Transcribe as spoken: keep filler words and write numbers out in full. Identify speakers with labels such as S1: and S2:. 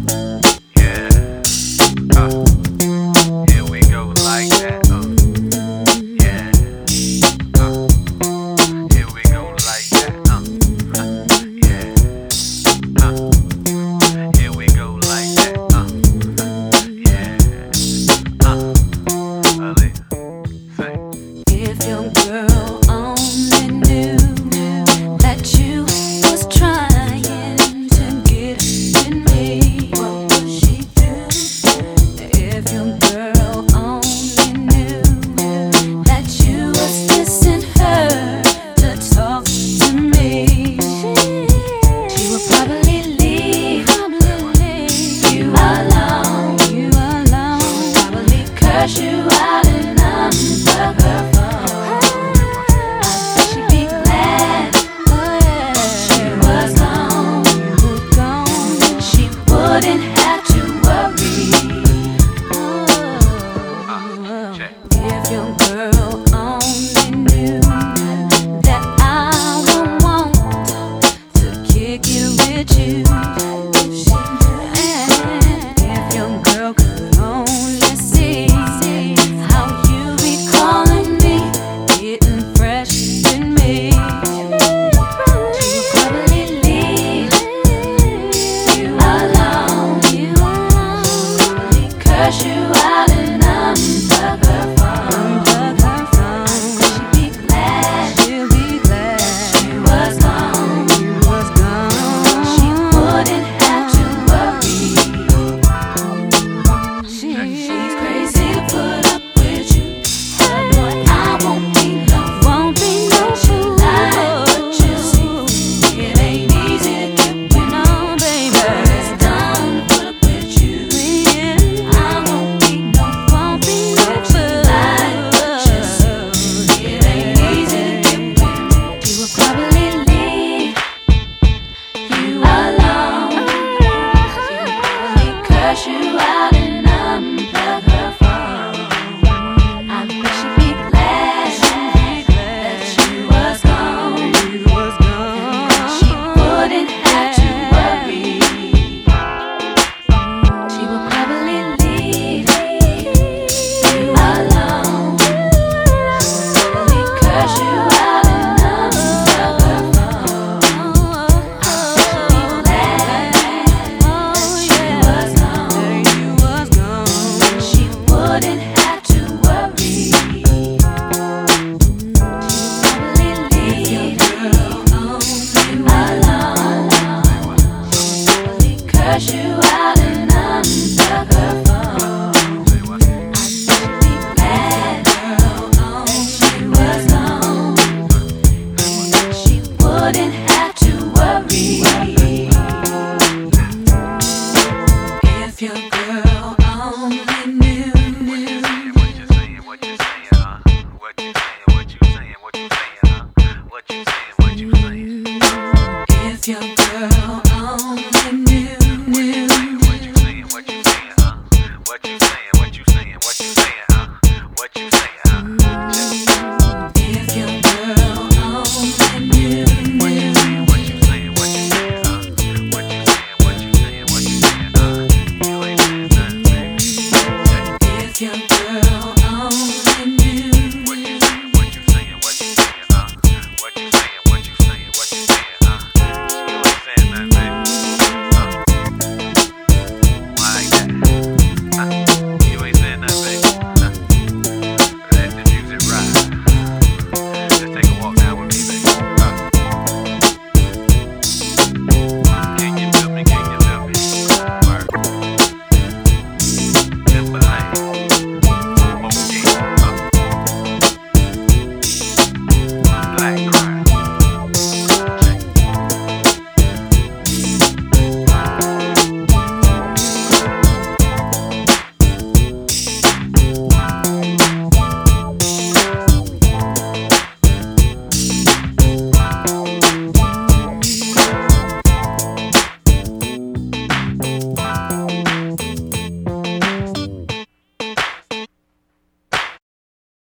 S1: Yeah. Uh, here we go like that. Uh, yeah. Uh, here we go like that. Uh, uh, yeah. Uh, here we go like that. Uh, yeah. Uh, Aaliyah, say.
S2: If your girl only knew that you was trying to get in me, what would she do? If your girl only knew that you was kissing her to talk to me, she would probably leave you alone. You alone. Probably curse you out and unplug her phone. Wouldn't have to worry.
S1: Uh, check.
S2: If your girl only knew that I would want to kick it with you. And if your girl could only see how you be calling me, getting fresh with me, she would probably leave you alone. Curse you out and unplug her phone. Unplug her phone. She'd be glad. She'll be glad she was gone. She was gone. She wouldn't have to worry. She, she's crazy to put up with you. But boy, I won't be no, won't be no fool. But you see, it ain't easy to get you know, baby. It's done to put up with you. Yeah. I won't be no, won't be no fool. But you see, it ain't easy to get with. She would probably leave you alone. She would probably curse you out and unplug her phone. I bet she'd be glad that she was gone. She wouldn't have to worry. She would probably leave you alone. Probably curse you out and unplug her phone. I bet she'd be glad that she was gone. She wouldn't have to worry. Probably leave you alone. Probably curse you out.